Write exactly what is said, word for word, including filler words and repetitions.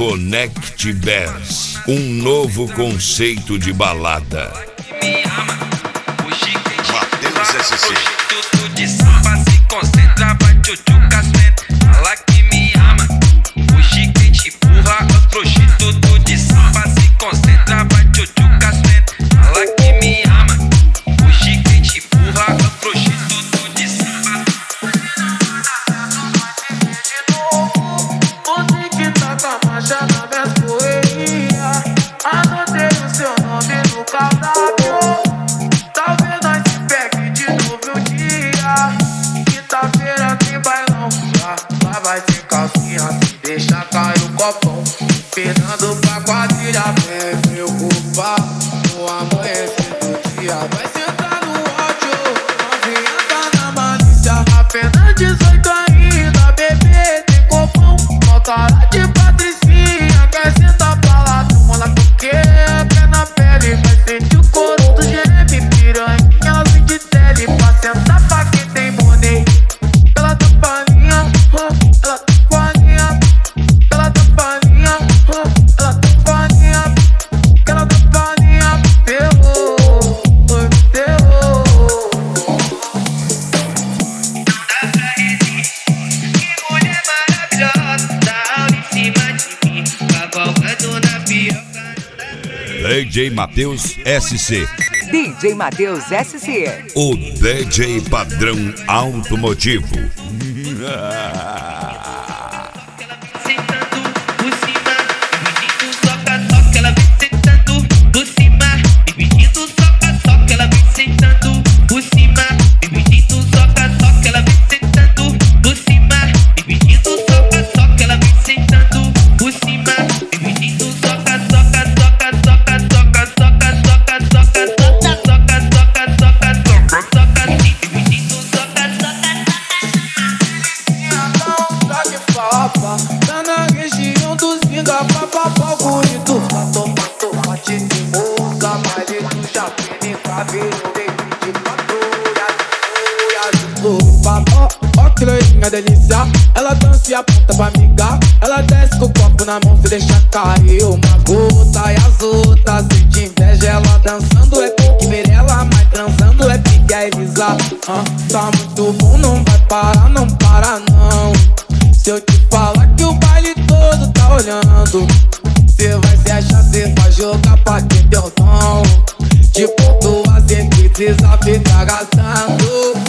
Connect Bass, um novo conceito de balada. Matheus S C. Tudo de samba se concentra, vai tchutchuca senta. Fala que me ama, hoje quem te empurra os prostitutos de samba se concentra, vai tchutchuca senta. Fala que me ama, hoje quem te empurra os prostitutos de samba. Você que tá com a marcha na minha poesia, anotei o seu nome no cardápio. Talvez nós se pegue de novo um dia. Quinta-feira tem bailão, lá, lá vai ter calcinha, se deixa cair o copão. Perdendo pra quadrilha, vem preocupar. No amanhecer do dia vai sentar no ódio. Novinha tá na malícia, apenas dezoito ainda. Bebê tem copão, mó cara de patricinha. Quer sentar pra lá, toma lá que quer. Pé na pele, vai sentir o couro do geme. Piranha, ela vem de tele pra sentar pra quem tem money. Ela tá palinha, ela tá palinha. Ela tá palinha, ela tá palinha. Ela tá palinha, ferrou, foi ferrou. Dá pra resistir, que mulher maravilhosa. Tá em cima de mim, cavalgando na piroca. D J Matheus S C, D J Matheus S C. o D J padrão automotivo. Sentando por cima, dividindo soca, soca, ela vem sentando por cima, dividindo soca, soca, ela vem sentando por cima, dividindo soca, soca, ela vem sentando por cima, dividindo soca, soca, ela vem sentando por cima, dividindo soca, soca, soca, soca, soca, soca, soca, soca, soca, soca, soca, soca, soca, soca, dividindo soca, soca. Pra que papa, tá na região dos vinga, papapá, bonito. Fato, fato, bate de moça, baile do chapéu, cabelo, de patrulha, patrulha, papo, ó que loirinha delícia. Ela dança e aponta pra amiga. Ela desce com o copo na mão, se deixa cair uma gota. E as outras sente inveja, ela dançando é pique Mirella, mas transando é pique a Elisa. Ah, tá muito bom, não vai parar, não para não. Se eu te falar que o baile todo tá olhando, cê vai se achar, cê vai jogar pra quem deu dom. De ponto a cê que precisa ficar gastando.